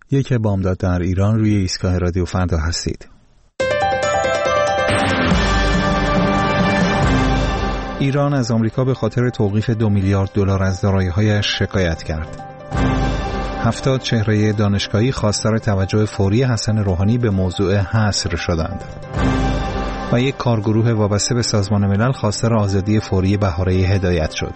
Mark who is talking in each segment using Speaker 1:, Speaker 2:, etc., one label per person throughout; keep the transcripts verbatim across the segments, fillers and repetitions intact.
Speaker 1: یک بامداد در ایران، روی ایستگاه رادیو فردا هستید. ایران از آمریکا به خاطر توقیف دو میلیارد دلار از دارایی‌هایش شکایت کرد. هفتاد چهره دانشگاهی خواستار توجه فوری حسن روحانی به موضوع حصر شدند. و یک کارگروه وابسته به سازمان ملل خواستار آزادی فوری بهاره هدایت شد.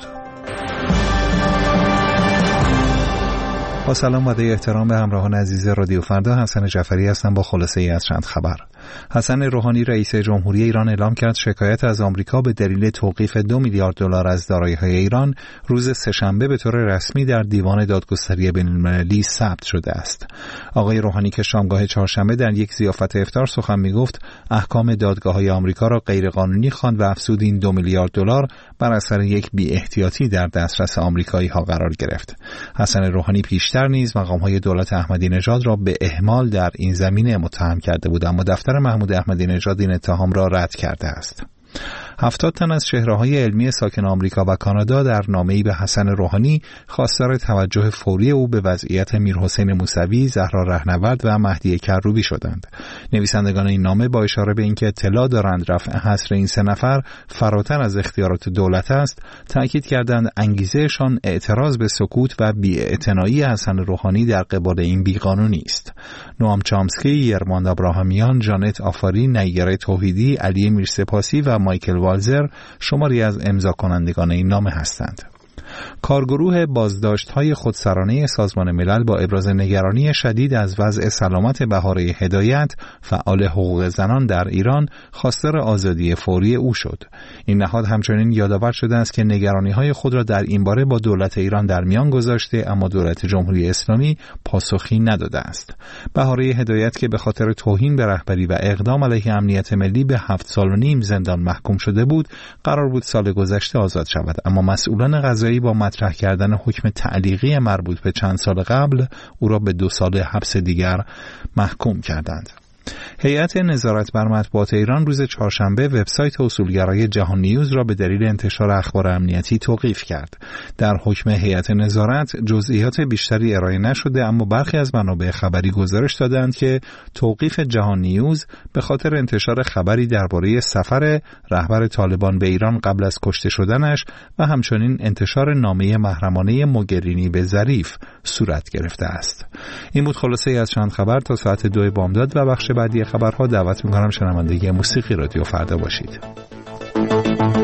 Speaker 1: با سلام و احترام به همراهان عزیز رادیو فردا، حسن جعفری هستم با خلاصه ای از چند خبر. حسن روحانی رئیس جمهوری ایران اعلام کرد شکایت از آمریکا به دلیل توقیف دو میلیارد دلار از دارایی‌های ایران روز سه‌شنبه به طور رسمی در دیوان دادگستری بین‌المللی ثبت شده است. آقای روحانی که شامگاه چهارشنبه در یک ضیافت افطار سخن می‌گفت، احکام دادگاه‌های آمریکا را غیرقانونی خواند و افزود این دو میلیارد دلار بر اثر یک بی‌احتیاطی در دسترس آمریکایی‌ها قرار گرفت. حسن روحانی پیشتر نیز مقام‌های دولت احمدی نژاد را به اهمال در این زمینه متهم کرده بود، اما دفتر محمود احمدی نژاد این اتهام را رد کرده است. هفتاد تن از چهره‌های علمی ساکن آمریکا و کانادا در نامه‌ای به حسن روحانی خواستار توجه فوری او به وضعیت میرحسین موسوی، زهرا رهنورد و مهدی کروبی شدند. نویسندگان این نامه با اشاره به اینکه اطلاع دارند رفع حصر این سه نفر فراتر از اختیارات دولت است، تأکید کردند انگیزهشان اعتراض به سکوت و بی‌اعتنایی حسن روحانی در قبال این بیقانونی است. نوام چامسکی، یرماند ابراهامیان، جانت آفاری، نیره توحیدی، علی میرسپاسی و مایکل والزر شماری از امضا کنندگان این نامه هستند. کارگروه بازداشت‌های خودسرانه سازمان ملل با ابراز نگرانی شدید از وضع سلامت بهاره هدایت، فعال حقوق زنان در ایران، خواستار آزادی فوری او شد. این نهاد همچنین یادآور شده است که نگرانی‌های خود را در این باره با دولت ایران در میان گذاشته، اما دولت جمهوری اسلامی پاسخی نداده است. بهاره هدایت که به خاطر توهین به رهبری و اقدام علیه امنیت ملی به هفت سال و نیم زندان محکوم شده بود، قرار بود سال گذشته آزاد شود، اما مسئولان قضایی با مطرح کردن حکم تعلیقی مربوط به چند سال قبل او را به دو سال حبس دیگر محکوم کردند. هیئت نظارت بر مطبوعات ایران روز چهارشنبه وبسایت اصولگرای جهان نیوز را به دلیل انتشار اخبار امنیتی توقیف کرد. در حکم هیئت نظارت جزئیات بیشتری ارائه نشده، اما برخی از منابع خبری گزارش دادند که توقیف جهان نیوز به خاطر انتشار خبری درباره سفر رهبر طالبان به ایران قبل از کشته شدنش و همچنین انتشار نامه محرمانه موگرینی به ظریف صورت گرفته است. این بود خلاصه ای از چند خبر. تا ساعت دو بامداد و بخش بعدی خبرها دعوت می‌کنم شنوندگی موسیقی رادیو فردا باشید.